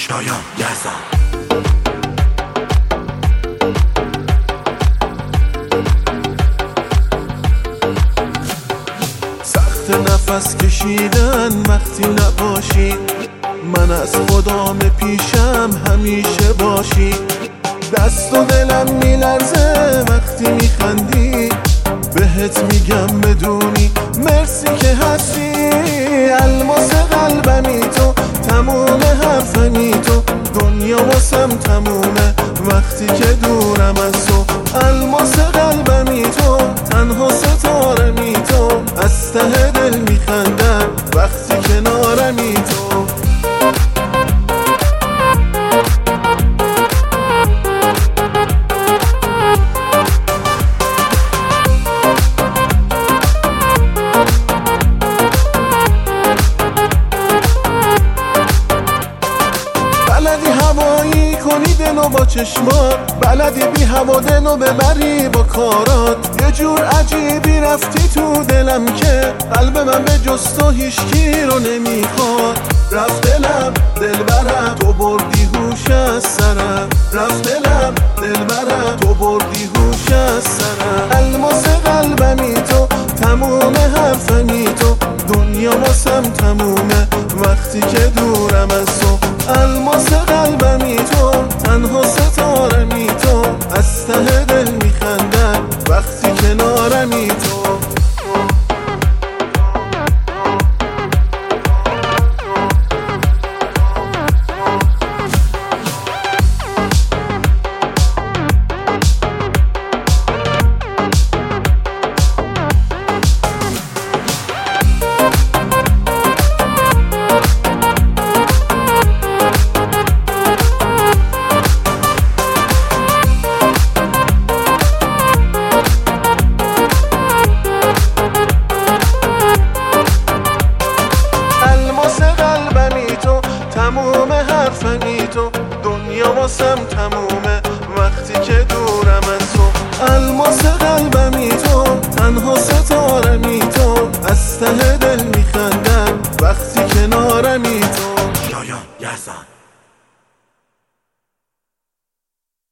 شایان یزدان. سخت نفس کشیدن وقتی نباشی، من از خدام پیشم همیشه باشی. دست و دلم میلرزه وقتی میخندی، بهت میگم بدونی مرسی که هستی. الماس قلبمی تو، تموم حرفمی تو، دنیا واسم تمومه وقتی که دورم از تو. الماس قلبمی تو، تنها ستارمی تو، از ته دل میخندم وقتی کنارمی تو. بلدی هوایی کنی دلو با چشمات، بلدی بی هوا دلو ببری با کارات. یه جور عجیبی رفتی تو دلم که قلب من به جز تو هیچکی رو نمیخواد. رفت دلم دلبرم، تو بردی هوش از سرم. رفت دلم دلبرم، تو بردی هوش از سرم. الماس قلبمی تو، تموم حرفمی تو، دنیا واسم تمومه وقتی که دورم از تو. الماس قلبمی تو، تنها ستارمی تو، از ته دل میخندم وقتی کنارمی تو. تموم حرفمی تو، دنیا واسم تمومه وقتی که